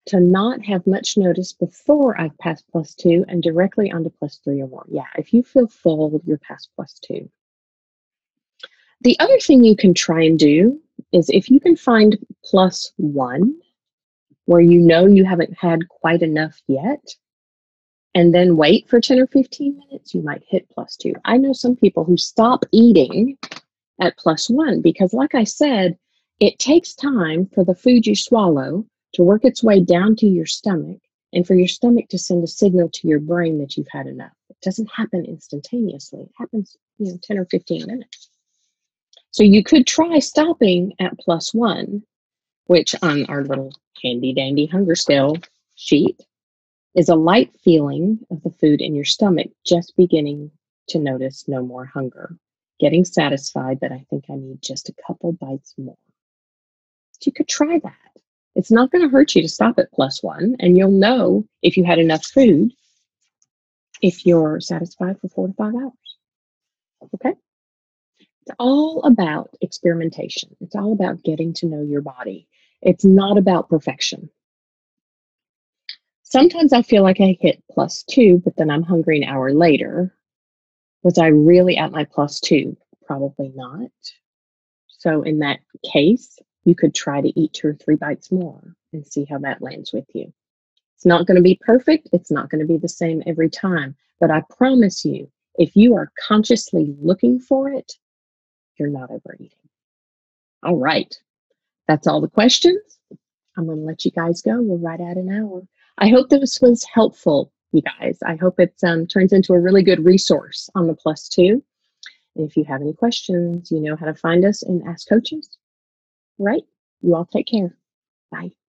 to not have much notice before I've passed plus two and directly onto plus three or more. Yeah, if you feel full, you're past plus two. The other thing you can try and do is if you can find plus one, where you know you haven't had quite enough yet, and then wait for ten or fifteen minutes, you might hit plus two. I know some people who stop eating at plus one because, like I said, it takes time for the food you swallow to work its way down to your stomach and for your stomach to send a signal to your brain that you've had enough. It doesn't happen instantaneously. It happens, you know, ten or fifteen minutes. So you could try stopping at plus one, which on our little handy dandy hunger scale sheet is a light feeling of the food in your stomach just beginning to notice no more hunger, getting satisfied that I think I need just a couple bites more. So you could try that. It's not going to hurt you to stop at plus one, and you'll know if you had enough food if you're satisfied for four to five hours. Okay? It's all about experimentation. It's all about getting to know your body. It's not about perfection. Sometimes I feel like I hit plus two, but then I'm hungry an hour later. Was I really at my plus two? Probably not. So in that case, you could try to eat two or three bites more and see how that lands with you. It's not going to be perfect. It's not going to be the same every time. But I promise you, if you are consciously looking for it, you're not overeating. All right. That's all the questions. I'm going to let you guys go. We're right at an hour. I hope this was helpful, you guys. I hope it um, turns into a really good resource on the plus two. And if you have any questions, you know how to find us in Ask Coaches. Right? You all take care. Bye.